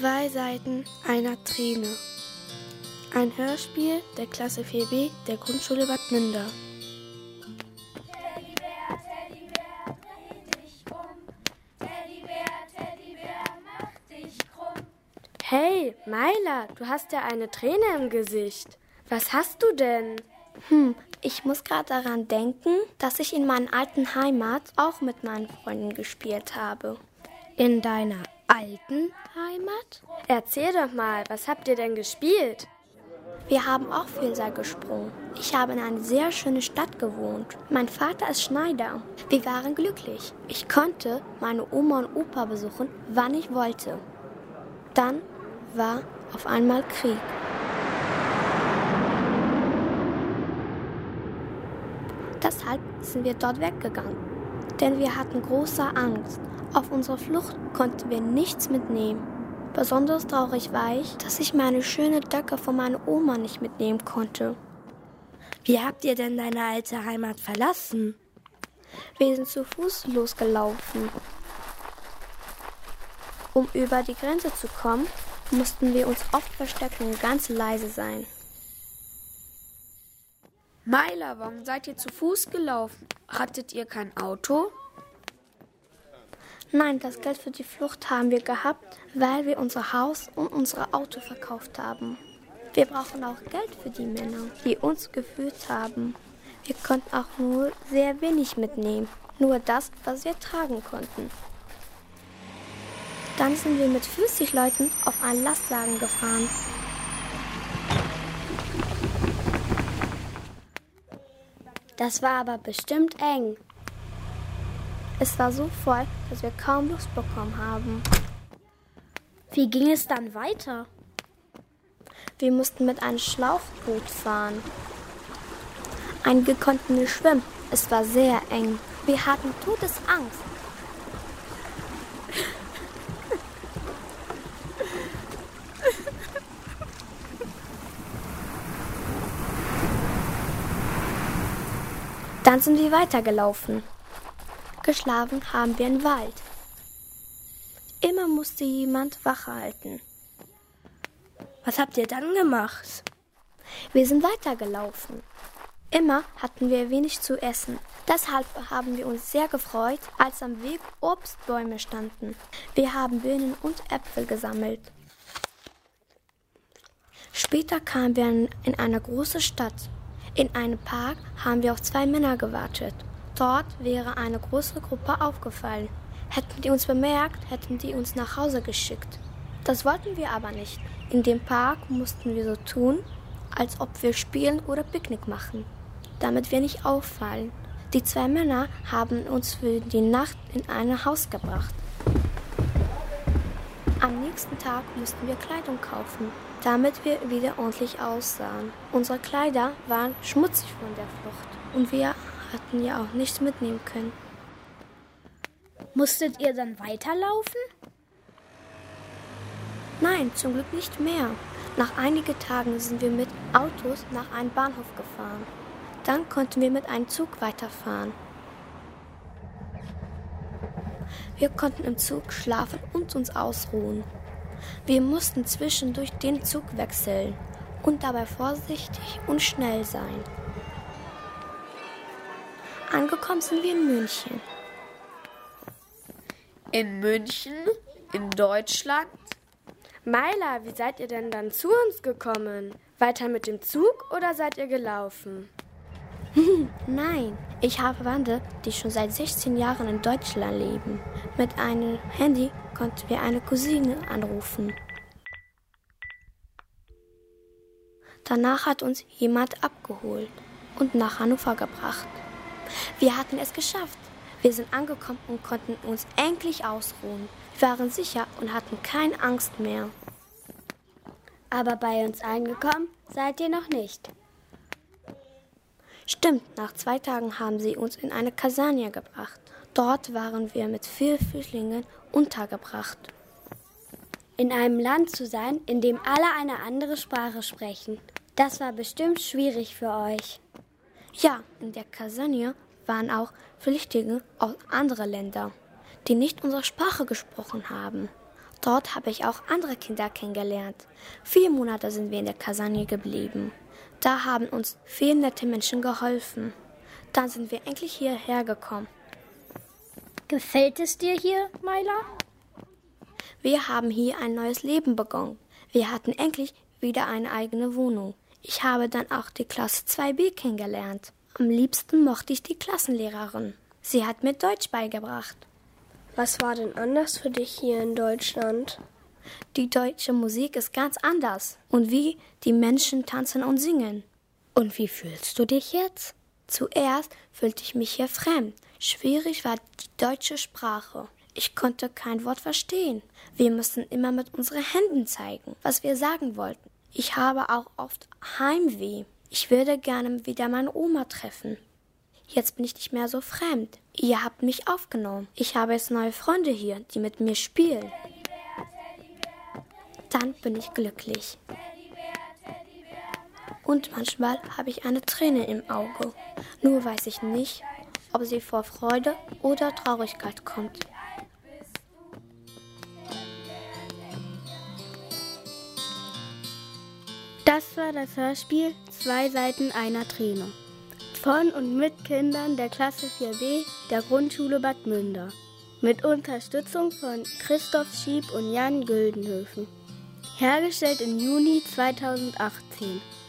2 Seiten einer Träne. Ein Hörspiel der Klasse 4b der Grundschule Bad Münder. Teddybär, Teddybär, dreh dich um. Teddybär, Teddybär, mach dich krumm. Hey, Maila, du hast ja eine Träne im Gesicht. Was hast du denn? Ich muss gerade daran denken, dass ich in meiner alten Heimat auch mit meinen Freunden gespielt habe. In deiner alten Heimat? Erzähl doch mal, was habt ihr denn gespielt? Wir haben auch Vielseil gesprungen. Ich habe in einer sehr schönen Stadt gewohnt. Mein Vater ist Schneider. Wir waren glücklich. Ich konnte meine Oma und Opa besuchen, wann ich wollte. Dann war auf einmal Krieg. Deshalb sind wir dort weggegangen, denn wir hatten große Angst. Auf unserer Flucht konnten wir nichts mitnehmen. Besonders traurig war ich, dass ich meine schöne Decke von meiner Oma nicht mitnehmen konnte. Wie habt ihr denn deine alte Heimat verlassen? Wir sind zu Fuß losgelaufen. Um über die Grenze zu kommen, mussten wir uns oft verstecken und ganz leise sein. Maila, warum seid ihr zu Fuß gelaufen? Hattet ihr kein Auto? Nein, das Geld für die Flucht haben wir gehabt, weil wir unser Haus und unser Auto verkauft haben. Wir brauchen auch Geld für die Männer, die uns geführt haben. Wir konnten auch nur sehr wenig mitnehmen, nur das, was wir tragen konnten. Dann sind wir mit 50 Leuten auf einen Lastwagen gefahren. Das war aber bestimmt eng. Es war so voll, dass wir kaum Luft bekommen haben. Wie ging es dann weiter? Wir mussten mit einem Schlauchboot fahren. Einige konnten nicht schwimmen. Es war sehr eng. Wir hatten Todesangst. Dann sind wir weitergelaufen. Geschlafen haben wir im Wald. Immer musste jemand Wache halten. Was habt ihr dann gemacht? Wir sind weitergelaufen. Immer hatten wir wenig zu essen. Deshalb haben wir uns sehr gefreut, als am Weg Obstbäume standen. Wir haben Birnen und Äpfel gesammelt. Später kamen wir in eine große Stadt. In einem Park haben wir auf 2 Männer gewartet. Dort wäre eine größere Gruppe aufgefallen. Hätten die uns bemerkt, hätten die uns nach Hause geschickt. Das wollten wir aber nicht. In dem Park mussten wir so tun, als ob wir spielen oder Picknick machen, damit wir nicht auffallen. Die 2 Männer haben uns für die Nacht in ein Haus gebracht. Am nächsten Tag mussten wir Kleidung kaufen, damit wir wieder ordentlich aussahen. Unsere Kleider waren schmutzig von der Flucht und wir hatten ja auch nichts mitnehmen können. Musstet ihr dann weiterlaufen? Nein, zum Glück nicht mehr. Nach einigen Tagen sind wir mit Autos nach einem Bahnhof gefahren. Dann konnten wir mit einem Zug weiterfahren. Wir konnten im Zug schlafen und uns ausruhen. Wir mussten zwischendurch den Zug wechseln und dabei vorsichtig und schnell sein. Angekommen sind wir in München. In München? In Deutschland? Maila, wie seid ihr denn dann zu uns gekommen? Weiter mit dem Zug oder seid ihr gelaufen? Nein, ich habe Verwandte, die schon seit 16 Jahren in Deutschland leben. Mit einem Handy konnten wir eine Cousine anrufen. Danach hat uns jemand abgeholt und nach Hannover gebracht. Wir hatten es geschafft. Wir sind angekommen und konnten uns endlich ausruhen. Wir waren sicher und hatten keine Angst mehr. Aber bei uns angekommen seid ihr noch nicht. Stimmt, nach 2 Tagen haben sie uns in eine Kaserne gebracht. Dort waren wir mit 4 Flüchtlingen untergebracht. In einem Land zu sein, in dem alle eine andere Sprache sprechen, das war bestimmt schwierig für euch. Ja, in der Kaserne waren auch Flüchtlinge aus anderen Ländern, die nicht unsere Sprache gesprochen haben. Dort habe ich auch andere Kinder kennengelernt. 4 Monate sind wir in der Kasagne geblieben. Da haben uns viele nette Menschen geholfen. Dann sind wir endlich hierher gekommen. Gefällt es dir hier, Maila? Wir haben hier ein neues Leben begonnen. Wir hatten endlich wieder eine eigene Wohnung. Ich habe dann auch die Klasse 2b kennengelernt. Am liebsten mochte ich die Klassenlehrerin. Sie hat mir Deutsch beigebracht. Was war denn anders für dich hier in Deutschland? Die deutsche Musik ist ganz anders. Und wie die Menschen tanzen und singen. Und wie fühlst du dich jetzt? Zuerst fühlte ich mich hier fremd. Schwierig war die deutsche Sprache. Ich konnte kein Wort verstehen. Wir mussten immer mit unseren Händen zeigen, was wir sagen wollten. Ich habe auch oft Heimweh. Ich würde gerne wieder meine Oma treffen. Jetzt bin ich nicht mehr so fremd. Ihr habt mich aufgenommen. Ich habe jetzt neue Freunde hier, die mit mir spielen. Dann bin ich glücklich. Und manchmal habe ich eine Träne im Auge. Nur weiß ich nicht, ob sie vor Freude oder Traurigkeit kommt. Das war das Hörspiel 2 Seiten einer Träne. Von und mit Kindern der Klasse 4b der Grundschule Bad Münder. Mit Unterstützung von Christoph Schieb und Jan Güldenhöfen. Hergestellt im Juni 2018.